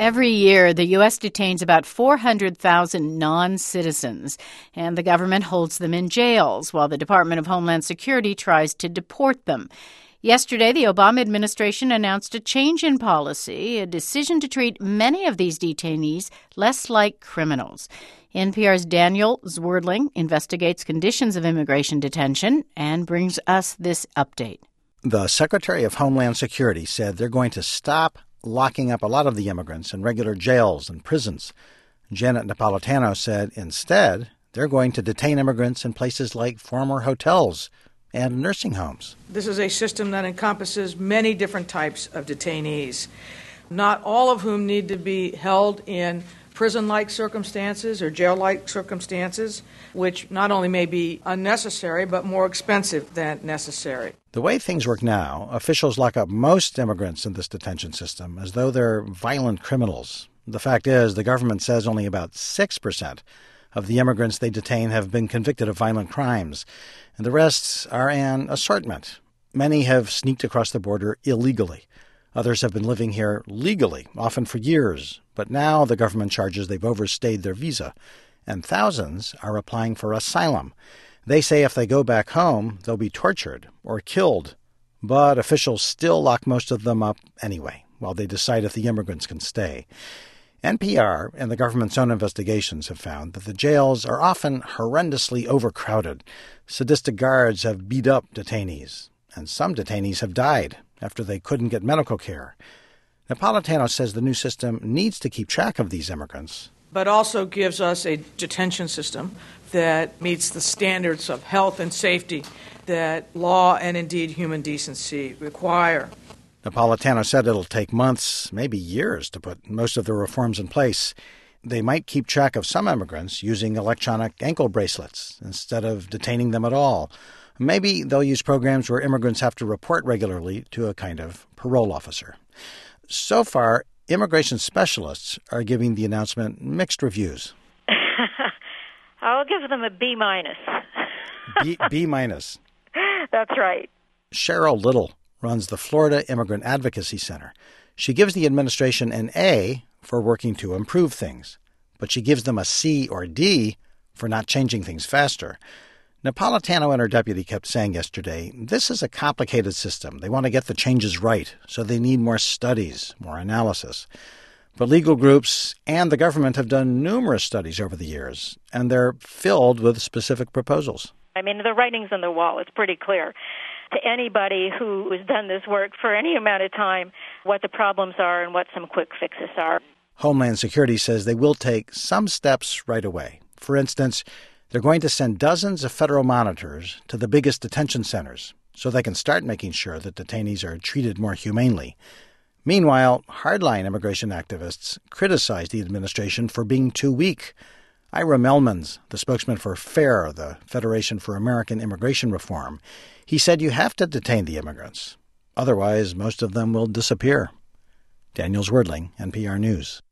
Every year, the U.S. detains about 400,000 non-citizens, and the government holds them in jails while the Department of Homeland Security tries to deport them. Yesterday, the Obama administration announced a change in policy, a decision to treat many of these detainees less like criminals. NPR's Daniel Zwerdling investigates conditions of immigration detention and brings us this update. The Secretary of Homeland Security said they're going to stop locking up a lot of the immigrants in regular jails and prisons. Janet Napolitano said instead they're going to detain immigrants in places like former hotels and nursing homes. This is a system that encompasses many different types of detainees, not all of whom need to be held in prison-like circumstances or jail-like circumstances, which not only may be unnecessary but more expensive than necessary. The way things work now, officials lock up most immigrants in this detention system as though they're violent criminals. The fact is, the government says only about 6% of the immigrants they detain have been convicted of violent crimes, and the rest are an assortment. Many have sneaked across the border illegally. Others have been living here legally, often for years, but now the government charges they've overstayed their visa, and thousands are applying for asylum. They say if they go back home, they'll be tortured or killed, but officials still lock most of them up anyway, while they decide if the immigrants can stay. NPR and the government's own investigations have found that the jails are often horrendously overcrowded. Sadistic guards have beat up detainees, and some detainees have died after they couldn't get medical care. Napolitano says the new system needs to keep track of these immigrants, but also gives us a detention system that meets the standards of health and safety that law and indeed human decency require. Napolitano said it'll take months, maybe years, to put most of the reforms in place. They might keep track of some immigrants using electronic ankle bracelets instead of detaining them at all. Maybe they'll use programs where immigrants have to report regularly to a kind of parole officer. So far, immigration specialists are giving the announcement mixed reviews. I'll give them a B-. B-. That's right. Cheryl Little runs the Florida Immigrant Advocacy Center. She gives the administration an A for working to improve things, but she gives them a C or D for not changing things faster. Napolitano and her deputy kept saying yesterday, this is a complicated system. They want to get the changes right, so they need more studies, more analysis. But legal groups and the government have done numerous studies over the years, and they're filled with specific proposals. I mean, the writing's on the wall. It's pretty clear to anybody who has done this work for any amount of time what the problems are and what some quick fixes are. Homeland Security says they will take some steps right away. For instance, they're going to send dozens of federal monitors to the biggest detention centers so they can start making sure that detainees are treated more humanely. Meanwhile, hardline immigration activists criticize the administration for being too weak. Ira Melmans, the spokesman for FAIR, the Federation for American Immigration Reform, he said you have to detain the immigrants. Otherwise, most of them will disappear. Daniel Zwerdling, NPR News.